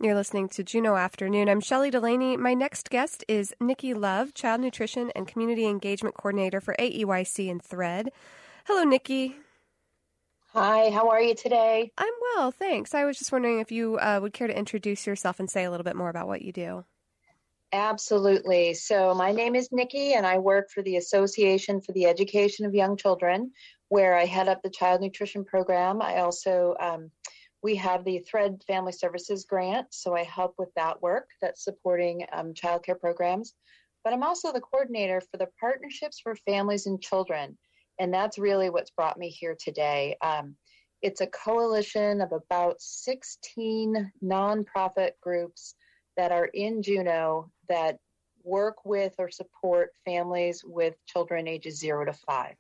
You're listening to Juneau Afternoon. I'm Shelley Delaney. My next guest is Nikki Love, Child Nutrition and Community Engagement Coordinator for AEYC and Thread. Hello, Nikki. Hi, how are you today? I'm well, thanks. I was just wondering if you would care to introduce yourself and say a little bit more about what you do. Absolutely. So my name is Nikki, and I work for the Association for the Education of Young Children, where I head up the Child Nutrition Program. I also, we have the Thread Family Services Grant, so I help with that work that's supporting childcare programs. But I'm also the coordinator for the Partnerships for Families and Children, and that's really what's brought me here today. It's a coalition of about 16 nonprofit groups that are in Juneau that work with or support families with children ages 0 to 5.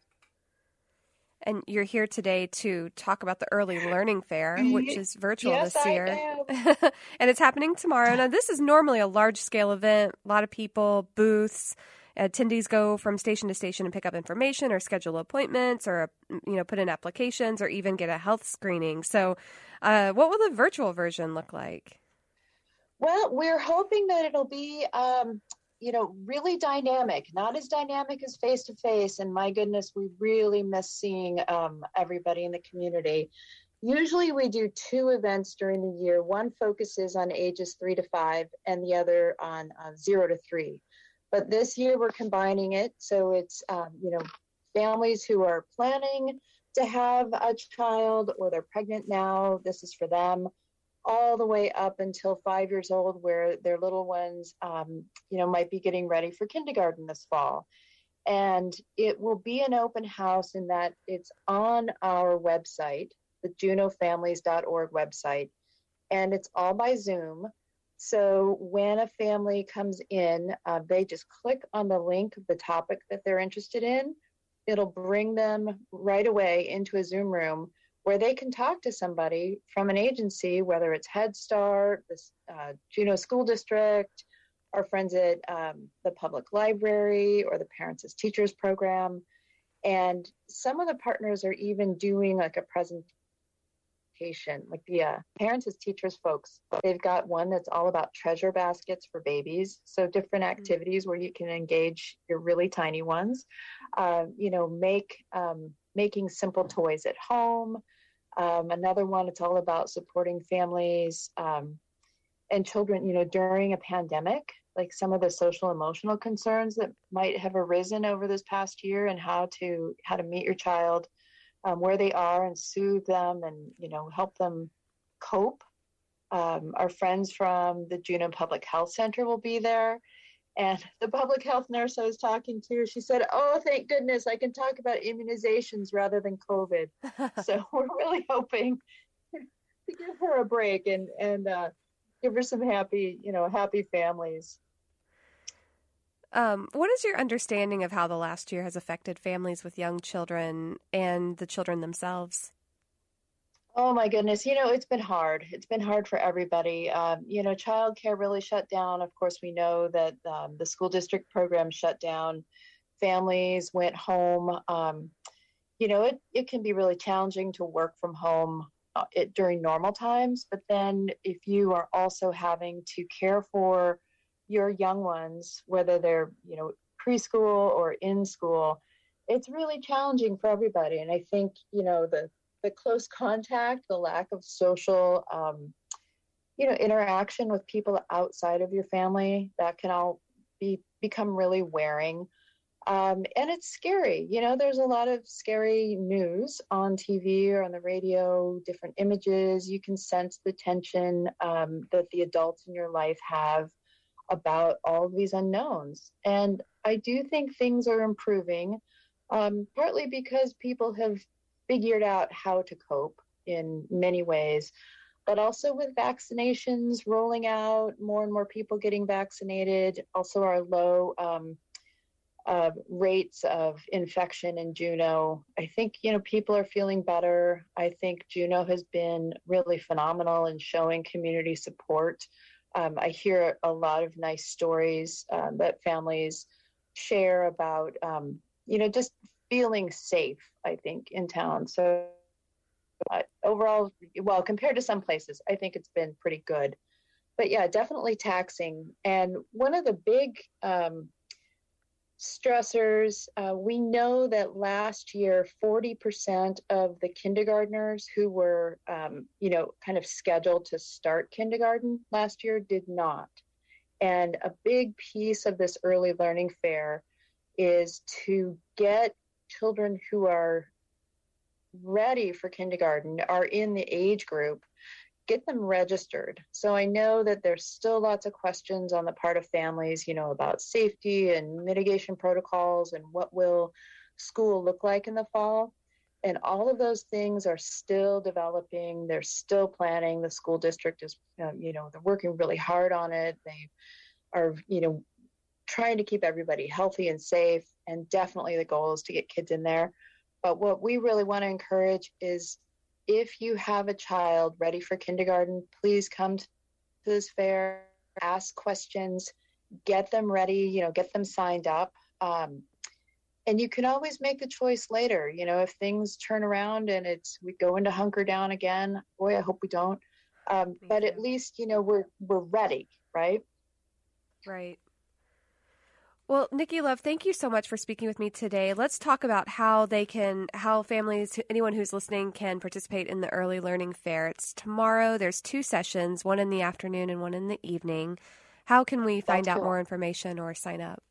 And you're here today to talk about the Early Learning Fair, which is virtual Yes, this year. I am. And it's happening tomorrow. Now, this is normally a large-scale event, a lot of people, booths. Attendees go from station to station and pick up information or schedule appointments or, put in applications or even get a health screening. So what will the virtual version look like? Well, we're hoping that it'll be, really dynamic, not as dynamic as face-to-face. And my goodness, we really miss seeing everybody in the community. Usually we do 2 events during the year. One focuses on ages 3 to 5 and the other on 0 to 3. But this year we're combining it. So it's, families who are planning to have a child or they're pregnant now, this is for them, all the way up until 5 years old, where their little ones, might be getting ready for kindergarten this fall. And it will be an open house in that it's on our website, the juneaufamilies.org website, and it's all by Zoom. So when a family comes in, they just click on the link of the topic that they're interested in. It'll bring them right away into a Zoom room where they can talk to somebody from an agency, whether it's Head Start, the Juneau School District, our friends at the public library, or the Parents as Teachers program. And some of the partners are even doing like a presentation, like the Parents as Teachers folks. They've got one that's all about treasure baskets for babies. So different activities where you can engage your really tiny ones, making simple toys at home. Another one, it's all about supporting families and children, during a pandemic, like some of the social emotional concerns that might have arisen over this past year, and how to meet your child where they are and soothe them and, help them cope. Our friends from the Juneau Public Health Center will be there. And the public health nurse I was talking to, she said, "Oh, thank goodness, I can talk about immunizations rather than COVID." So we're really hoping to give her a break and give her some happy families. What is your understanding of how the last year has affected families with young children and the children themselves? Oh my goodness, it's been hard. It's been hard for everybody. Childcare really shut down. Of course, we know that the school district program shut down. Families went home. It can be really challenging to work from home during normal times. But then if you are also having to care for your young ones, whether they're, preschool or in school, it's really challenging for everybody. And I think, the close contact, the lack of social, interaction with people outside of your family, that can all become really wearing. And it's scary. There's a lot of scary news on TV or on the radio, different images. You can sense the tension that the adults in your life have about all of these unknowns. And I do think things are improving, partly because people have figured out how to cope in many ways, but also with vaccinations rolling out, more and more people getting vaccinated, also our low rates of infection in Juneau. I think, people are feeling better. I think Juneau has been really phenomenal in showing community support. I hear a lot of nice stories that families share about, just feeling safe, I think, in town. So overall, well, compared to some places, I think it's been pretty good. but yeah, definitely taxing. And one of the big stressors, we know that last year, 40% of the kindergartners who were, kind of scheduled to start kindergarten last year did not. And a big piece of this early learning fair is to get children who are ready for kindergarten, are in the age group, get them registered. So I know that there's still lots of questions on the part of families, about safety and mitigation protocols and what will school look like in the fall. And all of those things are still developing. They're still planning. The school district is, they're working really hard on it. They are, trying to keep everybody healthy and safe. And definitely the goal is to get kids in there. But what we really want to encourage is, if you have a child ready for kindergarten, please come to this fair, ask questions, get them ready, get them signed up. And you can always make the choice later, if things turn around and we go into hunker down again. Boy, I hope we don't. But at least, we're ready, right? Right. Well, Nikki Love, thank you so much for speaking with me today. Let's talk about how families, anyone who's listening, can participate in the Early Learning Fair. It's tomorrow. There's 2 sessions, one in the afternoon and one in the evening. How can we find out more information or sign up?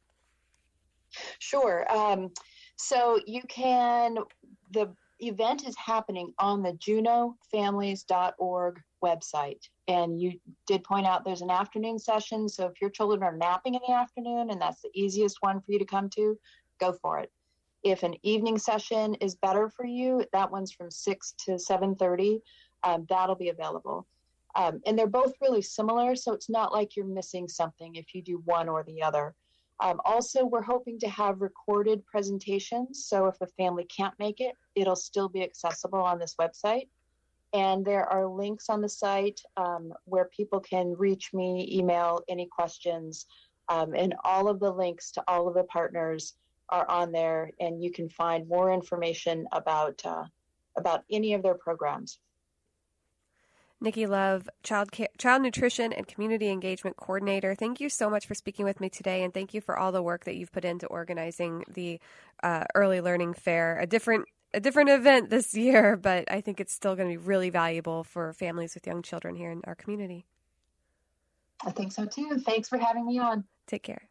Sure. So you can, the event is happening on the junofamilies.org website. And you did point out there's an afternoon session. So if your children are napping in the afternoon and that's the easiest one for you to come to, go for it. If an evening session is better for you, that one's from 6 to 7:30. That'll be available. And they're both really similar. So it's not like you're missing something if you do one or the other. Also, we're hoping to have recorded presentations. So if the family can't make it, it'll still be accessible on this website. And there are links on the site where people can reach me, email any questions. And all of the links to all of the partners are on there. And you can find more information about any of their programs. Nikki Love, Child Nutrition and Community Engagement Coordinator. Thank you so much for speaking with me today, and thank you for all the work that you've put into organizing the Early Learning Fair, a different event this year, but I think it's still going to be really valuable for families with young children here in our community. I think so too. Thanks for having me on. Take care.